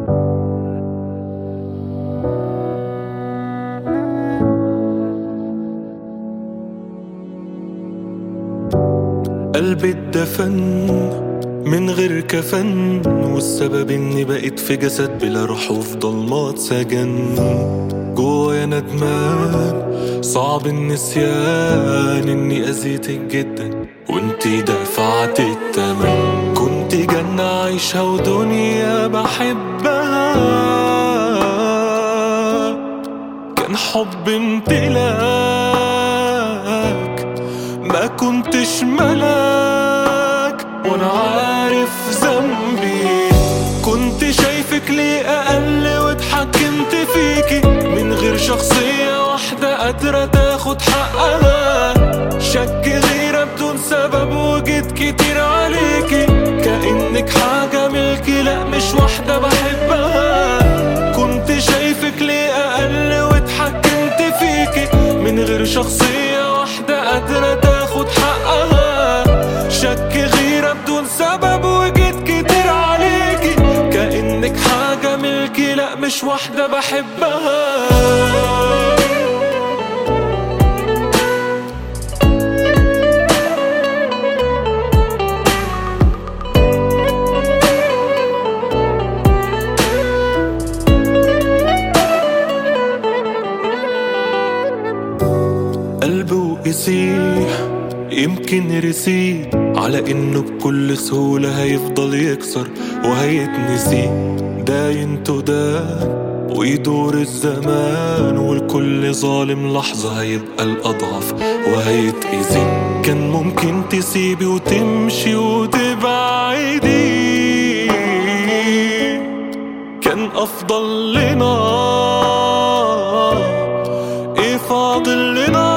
قلبي اتدفن من غير كفن، والسبب اني بقيت في جسد بلا روح وفي ضلمات سجن. جوايا ندمان صعب النسيان اني اذيتك جدا وانتي دفعت التمن. كنت جنة عايشها ودنيا بحبها، كان حب امتلاك ما كنتش ملاك، وانا عارف ذنبي. كنت شايفك ليه اقل واتحكمت فيكي من غير شخصية واحدة قادرة تاخد حقها. شك غيرة بدون سبب وجيت كتير عليكي، كأنك حاجة ملكي لا مش واحدة بحبها. كنت شايفك ليه اقل واتحكمت فيكي من غير شخصية واحدة قادرة تاخد حقها. شك غيرة بدون سبب وجيت كتير عليكي، كأنك حاجة ملكي لا مش واحدة بحبها. قلبي وقسيه يمكن رسيت على انه بكل سهولة هيفضل يكسر وهيتنسي. داين تدان ويدور الزمان، والكل ظالم لحظة هيبقى الأضعف وهيتأذي. كان ممكن تسيبي وتمشي وتبعدي، كان أفضل لنا. ايه فاضل لنا؟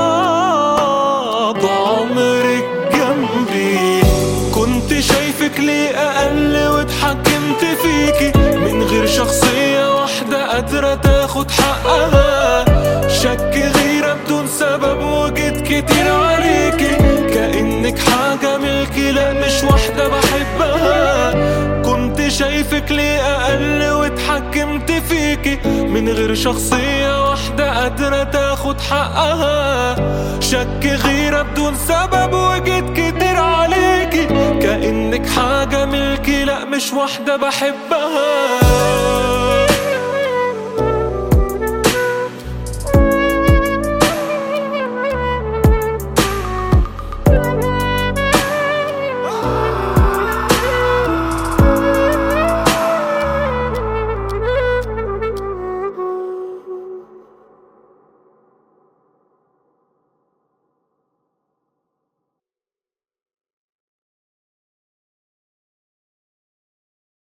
عمرك جنبي. كنت شايفك ليه اقل واتحكمت فيكي من غير شخصية واحدة قادرة تاخد حقها. شك غيرة بدون سبب وجيت كتير عليكي، كأنك حاجة ملكي لا مش واحدة بحبها. كنت شايفك ليه اقل واتحكمت فيكي من غير شخصية واحدة قادرة تاخد حقها. شك غيرة بدون سبب وجيت كتير عليكي، كأنك حاجة ملكي لا مش واحدة بحبها.